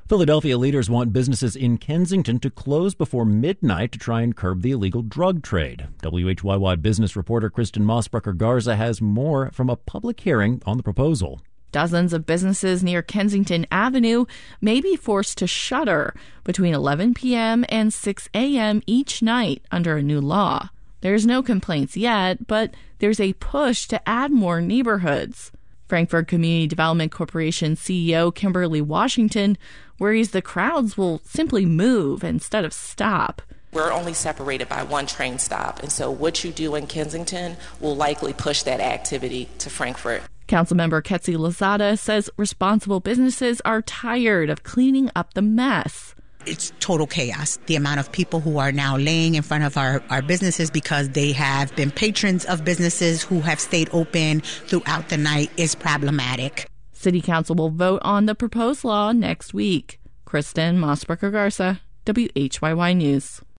Philadelphia leaders want businesses in Kensington to close before midnight to try and curb the illegal drug trade. WHYY business reporter Kristen Mossbrucker-Garza has more from a public hearing on the proposal. Dozens of businesses near Kensington Avenue may be forced to shutter between 11 p.m. and 6 a.m. each night under a new law. There's no complaints yet, but there's a push to add more neighborhoods. Frankfort Community Development Corporation CEO Kimberly Washington worries the crowds will simply move instead of stop. We're only separated by one train stop, and so what you do in Kensington will likely push that activity to Frankfort. Councilmember Ketsi Lozada says responsible businesses are tired of cleaning up the mess. It's total chaos. The amount of people who are now laying in front of our businesses because they have been patrons of businesses who have stayed open throughout the night is problematic. City Council will vote on the proposed law next week. Kristen Mossbrucker-Garza, WHYY News.